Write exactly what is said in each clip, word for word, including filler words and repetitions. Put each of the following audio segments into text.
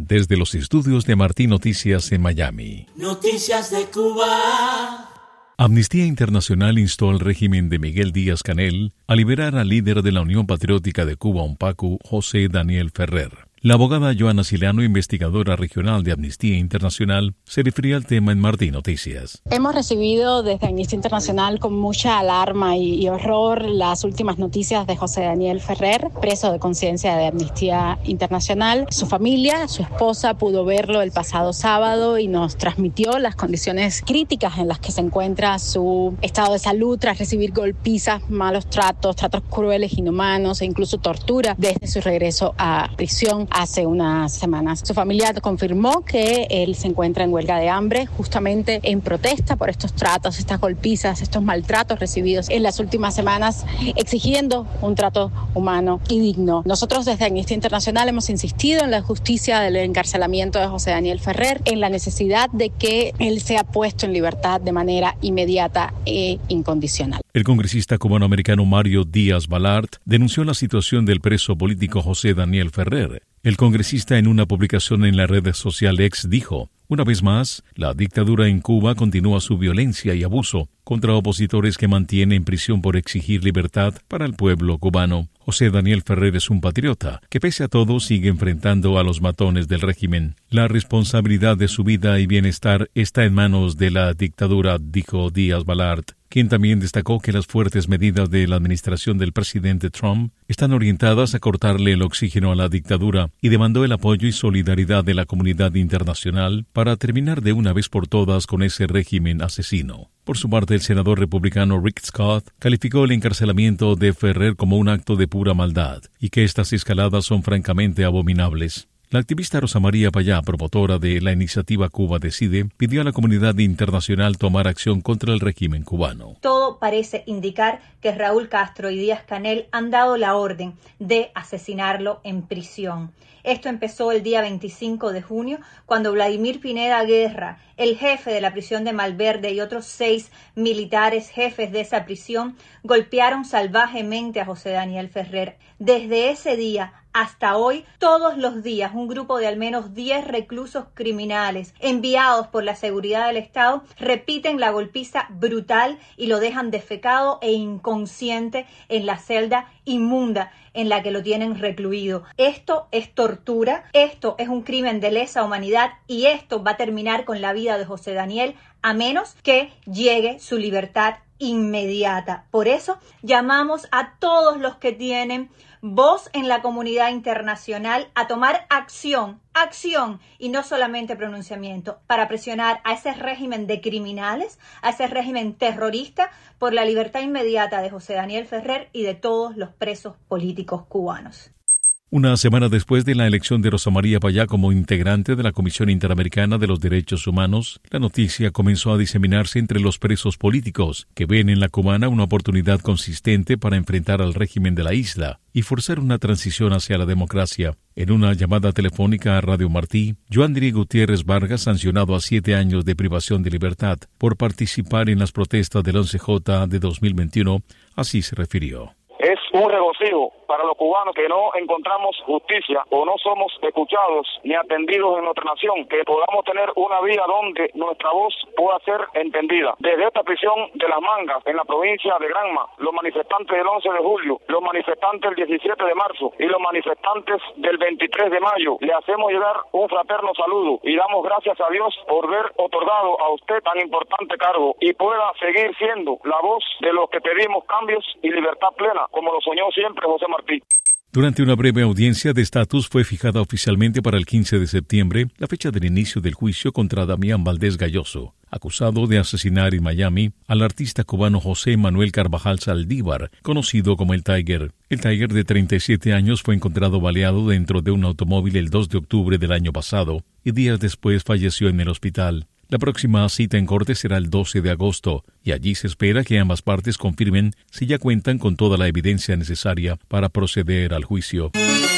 desde los estudios de Martí Noticias en Miami. Noticias de Cuba. Amnistía Internacional instó al régimen de Miguel Díaz-Canel a liberar al líder de la Unión Patriótica de Cuba, UNPACU, José Daniel Ferrer. La abogada Joana Silano, investigadora regional de Amnistía Internacional, se refería al tema en Martí Noticias. Hemos recibido desde Amnistía Internacional con mucha alarma y, y horror las últimas noticias de José Daniel Ferrer, preso de conciencia de Amnistía Internacional. Su familia, su esposa, pudo verlo el pasado sábado y nos transmitió las condiciones críticas en las que se encuentra su estado de salud tras recibir golpizas, malos tratos, tratos crueles, inhumanos e incluso tortura desde su regreso a prisión hace unas semanas. Su familia confirmó que él se encuentra en huelga de hambre, justamente en protesta por estos tratos, estas golpizas, estos maltratos recibidos en las últimas semanas, exigiendo un trato humano y digno. Nosotros desde Amnistía Internacional hemos insistido en la justicia del encarcelamiento de José Daniel Ferrer, en la necesidad de que él sea puesto en libertad de manera inmediata e incondicional. El congresista cubano-americano Mario Díaz-Balart denunció la situación del preso político José Daniel Ferrer. El congresista en una publicación en la red social X dijo: una vez más, la dictadura en Cuba continúa su violencia y abuso contra opositores que mantiene en prisión por exigir libertad para el pueblo cubano. José Daniel Ferrer es un patriota que pese a todo sigue enfrentando a los matones del régimen. La responsabilidad de su vida y bienestar está en manos de la dictadura, dijo Díaz-Balart, quien también destacó que las fuertes medidas de la administración del presidente Trump están orientadas a cortarle el oxígeno a la dictadura y demandó el apoyo y solidaridad de la comunidad internacional para terminar de una vez por todas con ese régimen asesino. Por su parte, el senador republicano Rick Scott calificó el encarcelamiento de Ferrer como un acto de pura maldad y que estas escaladas son francamente abominables. La activista Rosa María Payá, promotora de la iniciativa Cuba Decide, pidió a la comunidad internacional tomar acción contra el régimen cubano. Todo parece indicar que Raúl Castro y Díaz-Canel han dado la orden de asesinarlo en prisión. Esto empezó el día veinticinco de junio, cuando Vladimir Pineda Guerra, el jefe de la prisión de Malverde y otros seis militares jefes de esa prisión, golpearon salvajemente a José Daniel Ferrer. Desde ese día hasta hoy, todos los días, un grupo de al menos diez reclusos criminales enviados por la seguridad del Estado repiten la golpiza brutal y lo dejan defecado e inconsciente en la celda inmunda en la que lo tienen recluido. Esto es tortura, esto es un crimen de lesa humanidad y esto va a terminar con la vida de José Daniel a menos que llegue su libertad inmediata. Por eso llamamos a todos los que tienen voz en la comunidad internacional a tomar acción, acción y no solamente pronunciamiento, para presionar a ese régimen de criminales, a ese régimen terrorista, por la libertad inmediata de José Daniel Ferrer y de todos los presos políticos cubanos. Una semana después de la elección de Rosa María Payá como integrante de la Comisión Interamericana de los Derechos Humanos, la noticia comenzó a diseminarse entre los presos políticos, que ven en la cubana una oportunidad consistente para enfrentar al régimen de la isla y forzar una transición hacia la democracia. En una llamada telefónica a Radio Martí, Joandri Gutiérrez Vargas, sancionado a siete años de privación de libertad por participar en las protestas del once J de dos mil veintiuno, así se refirió. Es un regocijo para los cubanos que no encontramos justicia o no somos escuchados ni atendidos en nuestra nación, que podamos tener una vía donde nuestra voz pueda ser entendida. Desde esta prisión de Las Mangas, en la provincia de Granma, los manifestantes del once de julio, los manifestantes del diecisiete de marzo y los manifestantes del veintitrés de mayo, le hacemos llegar un fraterno saludo y damos gracias a Dios por haber otorgado a usted tan importante cargo y pueda seguir siendo la voz de los que pedimos cambios y libertad plena, como lo soñó siempre José Martí. Durante una breve audiencia de estatus fue fijada oficialmente para el quince de septiembre la fecha del inicio del juicio contra Damián Valdés Galloso, acusado de asesinar en Miami al artista cubano José Manuel Carvajal Saldívar, conocido como el Tiger. El Tiger, de treinta y siete años, fue encontrado baleado dentro de un automóvil el dos de octubre del año pasado y días después falleció en el hospital. La próxima cita en corte será el doce de agosto y allí se espera que ambas partes confirmen si ya cuentan con toda la evidencia necesaria para proceder al juicio.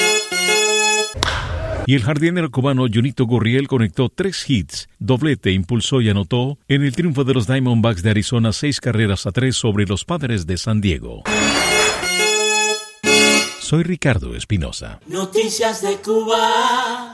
Y el jardinero cubano Junito Gurriel conectó tres hits, doblete, impulsó y anotó en el triunfo de los Diamondbacks de Arizona seis carreras a tres sobre los Padres de San Diego. Soy Ricardo Espinosa. Noticias de Cuba.